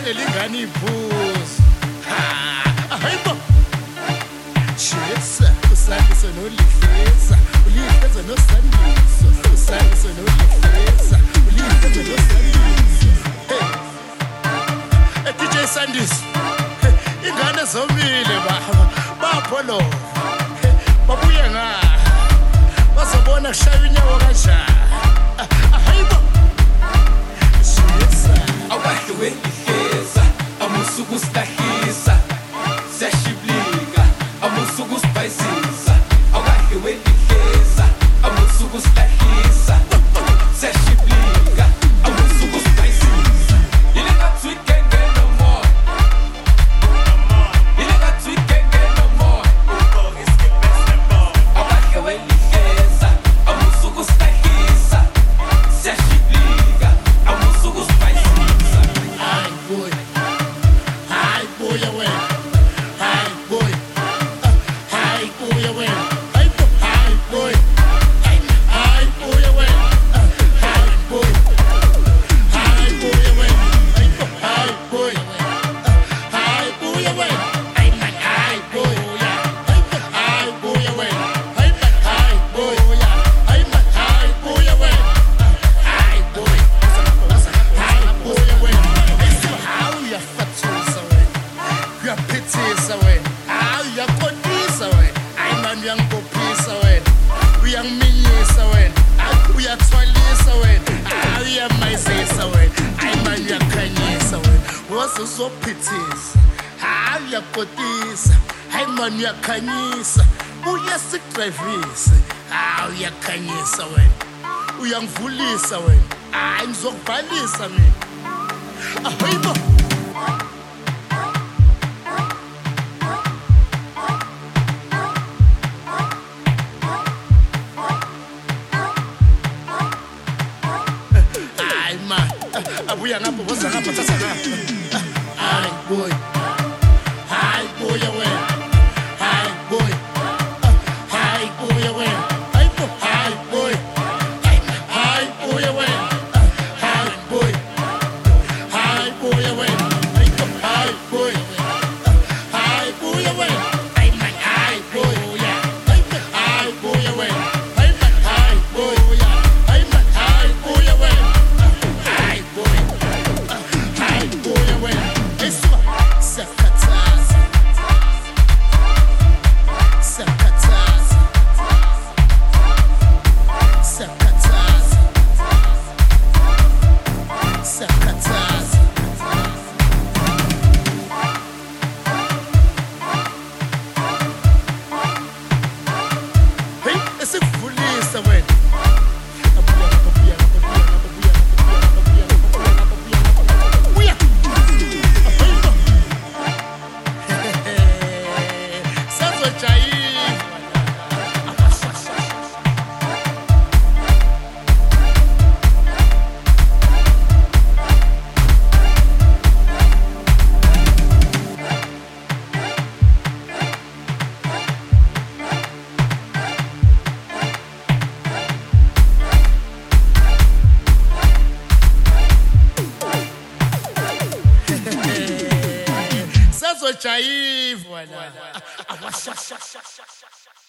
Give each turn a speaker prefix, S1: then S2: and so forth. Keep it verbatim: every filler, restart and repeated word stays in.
S1: ngelingani iphuzu hayibo shisa usandiso nolihleza ulihleza nosandiso usandiso nolihleza ulihleza nosandiso hey D J Sandiso ingane zomile baba bapholo babuye nga bazobona kushaya inyawo kanjani hayibo shisa
S2: awahle welihleza amusuku sihlahisa siyashiblika amusuku sibhayisisa awahle welihleza amusuku sihlahisa siyashiblika amusuku sibhayisisa ile ngathi weekend no more ile ngathi weekend no more awahle welihleza amusuku sihlahisa siyashiblika amusuku sibhayisisa
S1: hi boy hi boy away hi boy hi boy away hi boy hi boy away hi boy hi boy away hi boy hi boy away hi man hi boy hi boy away hi hi boy hi man hi boy away hi boy hi boy away how you fatisa we you pitisa we how you kodisa we I man uyangibophisa wena uyangiminyisa wena uyathwalisa wena uyamaizisa wena I man uyakhanyisa wena wose uzophithisa hayi uyakodisa hayi man uyakhanyisa uyasidrivisa hayi uyakhanyisa wena uyangivulisa wena hayi ngizokubhalisa mina ahayibo hayi man abuya ngapha boza ngapha thatha ngapha hayi boy hayi boy away hayi boy hayi boy away hayi boy hayi boy hayi boy away hayi boy hayi boy away hayi boy hayi boy away hayi man hayi boy hayi boy away hayi man hayi boy hayi man hayi boy away hayi boy hayi boy away eswa sakataza sakataza sakataza sakataza hey esikuvulisa wena abuya abuya abuya abuya abuya abuya abuya sazojayiva sazojayiva wena